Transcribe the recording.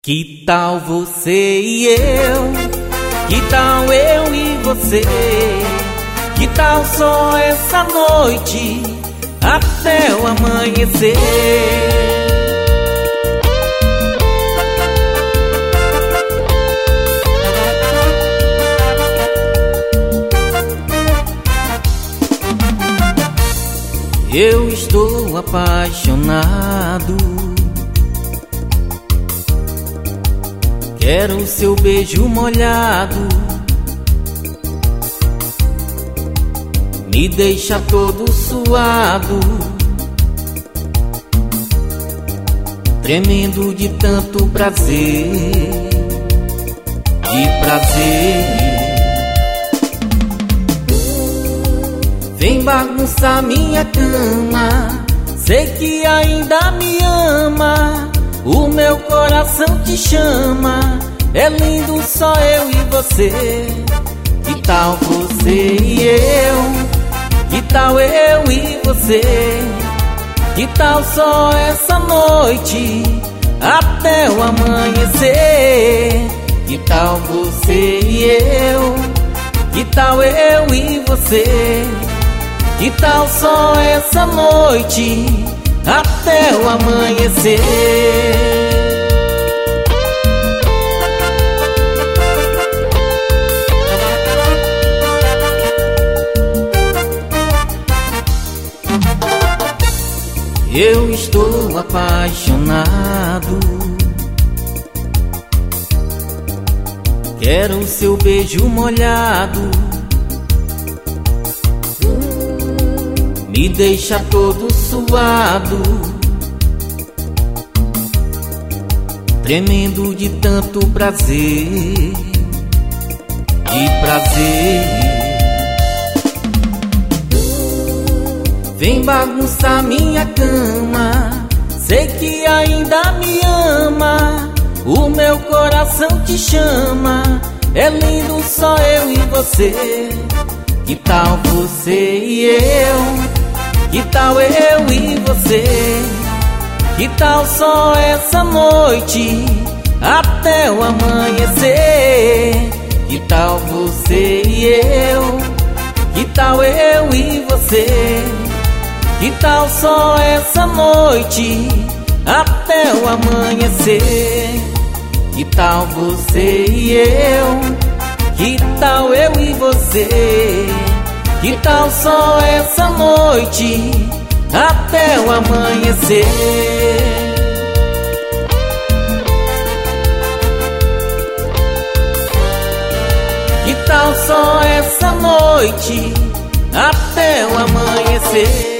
Que tal você e eu? Que tal eu e você? Que tal só essa noite até o amanhecer? Eu estou apaixonado. Quero o seu beijo molhado, me deixa todo suado, tremendo de tanto prazer, de prazer. Vem bagunçar minha cama, sei que ainda me ama. O meu coração te chama, é lindo só eu e você. Que tal você e eu? Que tal eu e você? Que tal só essa noite até o amanhecer? Que tal você e eu? Que tal eu e você? Que tal só essa noite até o amanhecer? Eu estou apaixonado. Quero o seu beijo molhado, me deixa todo suado, tremendo de tanto prazer, de prazer. Vem bagunçar minha cama, sei que ainda me ama. O meu coração te chama, é lindo só eu e você. Que tal você e eu? Que tal eu e você? Que tal só essa noite até o amanhecer? Que tal você e eu? Que tal eu e você? Que tal só essa noite até o amanhecer? Que tal você e eu? Que tal eu e você? Que tal só essa noite até o amanhecer? Que tal só essa noite até o amanhecer?